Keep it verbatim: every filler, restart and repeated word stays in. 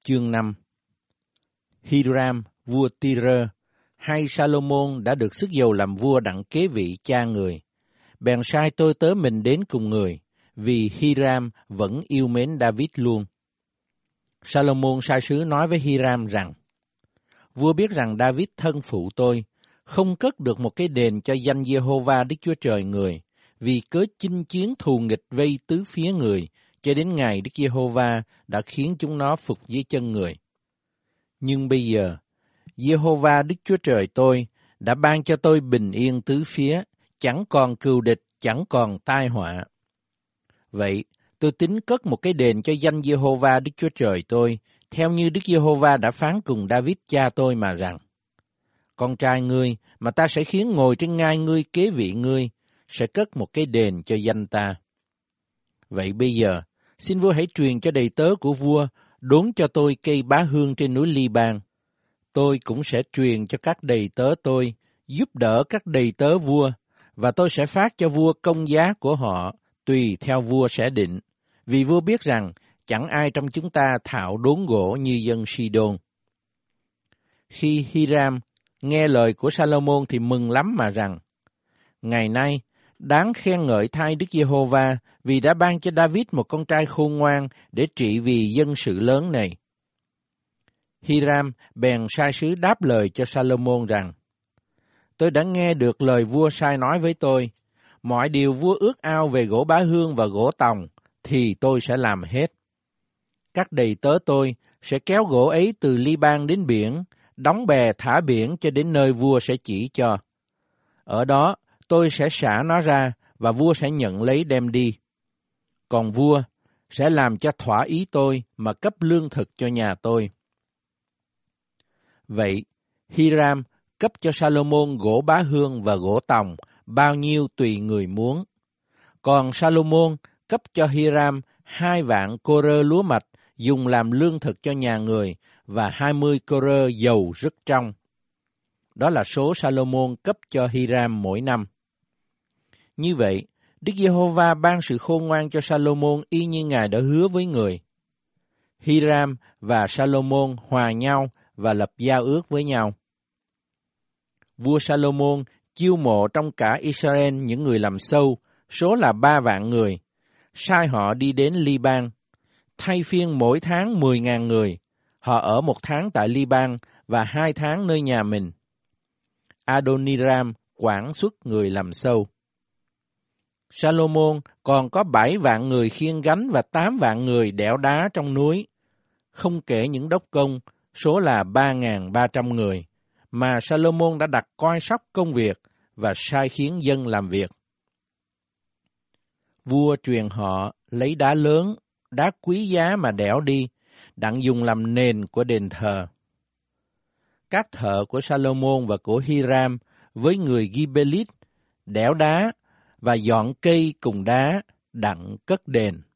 Chương năm. Hiram, vua Tyre, hay Salomon đã được sức dầu làm vua đặng kế vị cha người. Bèn sai tôi tớ mình đến cùng người, vì Hiram vẫn yêu mến David luôn. Salomon sai sứ nói với Hiram rằng, vua biết rằng David thân phụ tôi, không cất được một cái đền cho danh Giê-hô-va Đức Chúa Trời người, vì cớ chinh chiến thù nghịch vây tứ phía người, cho đến ngày Đức Giê-hô-va đã khiến chúng nó phục dưới chân người. Nhưng bây giờ, Giê-hô-va Đức Chúa Trời tôi đã ban cho tôi bình yên tứ phía, chẳng còn cừu địch, chẳng còn tai họa. Vậy, tôi tính cất một cái đền cho danh Giê-hô-va Đức Chúa Trời tôi, theo như Đức Giê-hô-va đã phán cùng David cha tôi mà rằng, con trai ngươi mà ta sẽ khiến ngồi trên ngai ngươi kế vị ngươi, sẽ cất một cái đền cho danh ta. Vậy bây giờ, xin vua hãy truyền cho đầy tớ của vua, đốn cho tôi cây bá hương trên núi Li-ban. Tôi cũng sẽ truyền cho các đầy tớ tôi, giúp đỡ các đầy tớ vua, và tôi sẽ phát cho vua công giá của họ, tùy theo vua sẽ định, vì vua biết rằng chẳng ai trong chúng ta thạo đốn gỗ như dân Sidon. Khi Hiram nghe lời của Salomon thì mừng lắm mà rằng, ngày nay đáng khen ngợi thay Đức Giê-hô-va vì đã ban cho David một con trai khôn ngoan để trị vì dân sự lớn này. Hiram bèn sai sứ đáp lời cho Salomon rằng, tôi đã nghe được lời vua sai nói với tôi, mọi điều vua ước ao về gỗ bá hương và gỗ tòng thì tôi sẽ làm hết. Các đầy tớ tôi sẽ kéo gỗ ấy từ Li-ban đến biển, đóng bè thả biển cho đến nơi vua sẽ chỉ cho. Ở đó tôi sẽ xả nó ra và vua sẽ nhận lấy đem đi. Còn vua sẽ làm cho thỏa ý tôi mà cấp lương thực cho nhà tôi. Vậy, Hiram cấp cho Salomon gỗ bá hương và gỗ tòng, bao nhiêu tùy người muốn. Còn Salomon cấp cho Hiram hai vạn cô-rơ lúa mạch dùng làm lương thực cho nhà người và hai mươi cô-rơ dầu rất trong. Đó là số Salomon cấp cho Hiram mỗi năm. Như vậy, Đức Giê-hô-va ban sự khôn ngoan cho Salomon y như Ngài đã hứa với người. Hiram và Salomon hòa nhau và lập giao ước với nhau. Vua Salomon chiêu mộ trong cả Israel những người làm sâu, số là ba vạn người, sai họ đi đến Li-ban, thay phiên mỗi tháng mười ngàn người, họ ở một tháng tại Li-ban và hai tháng nơi nhà mình. Adoniram quản xuất người làm sâu. Salomon còn có bảy vạn người khiêng gánh và tám vạn người đẽo đá trong núi, không kể những đốc công, số là ba nghìn ba trăm người, mà Salomon đã đặt coi sóc công việc và sai khiến dân làm việc. Vua truyền họ lấy đá lớn, đá quý giá mà đẽo đi, đặng dùng làm nền của đền thờ. Các thợ của Salomon và của Hiram với người Gibelit đẽo đá và dọn cây cùng đá đặng cất đền.